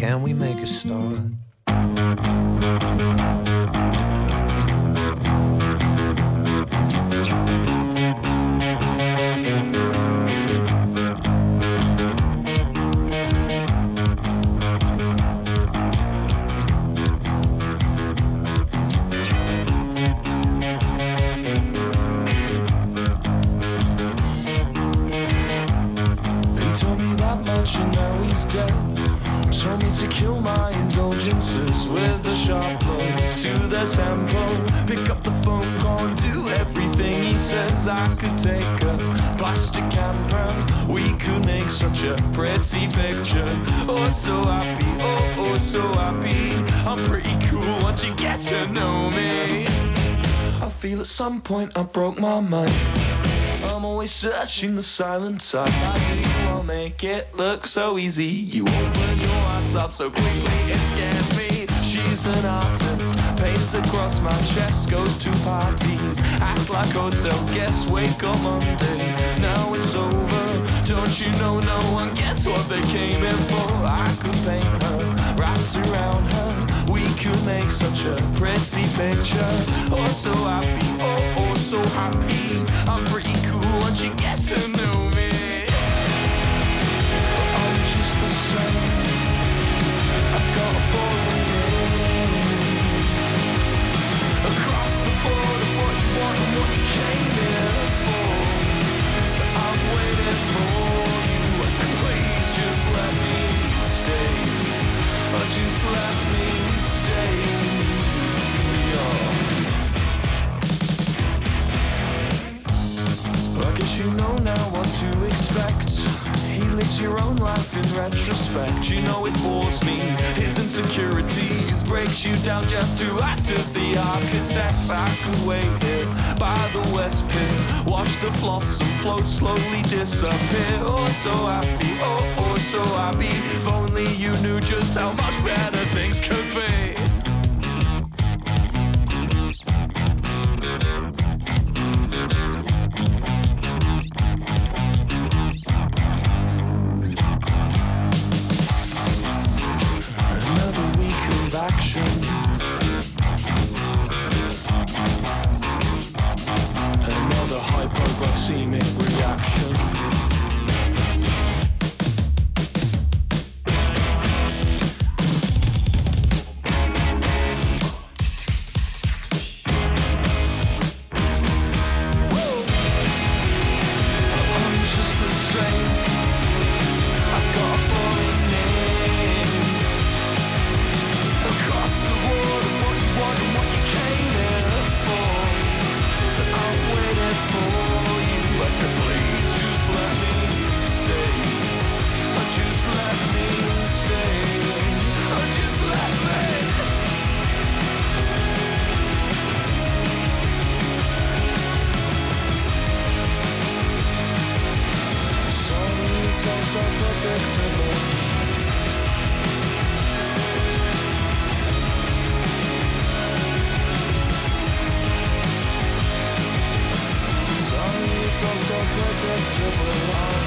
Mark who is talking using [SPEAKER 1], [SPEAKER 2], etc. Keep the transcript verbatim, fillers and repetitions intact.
[SPEAKER 1] can we make a start?
[SPEAKER 2] And now he's dead. Told me to kill my indulgences with a sharp blow to the tempo. Pick up the phone call and do everything he says. I could take a plastic camera. We could make such a pretty picture. Oh, so happy, oh, oh, so happy. I'm pretty cool once you get to know me. I feel at some point I broke my mind. I'm always searching the silent side. How do you all make it look so easy? You open your hearts up so quickly, it scares me. She's an artist, paints across my chest, goes to parties, act like hotel guests, wake up Monday, now it's over. Don't you know no one gets what they came in for? I could paint her, wrapped around her. We could make such a pretty picture. Oh, so happy, oh, oh, so happy. I'm pretty cool once you get to know me. But I'm just the same. I've got a boring name. Across the board of what you want and what you came here for. So I'm waiting for you. I said please just let me stay. Or just let me stay. Oh. I guess you know now what to expect. He lives your own life in retrospect. You know it bores me. His insecurities breaks you down just to act as the architect. I could wait here by the West Pier, watch the flotsam float slowly disappear. Oh, so happy, oh, oh, so happy. If only you knew just how much better things could be. Action. Another hypoglycemic reaction. So predictable.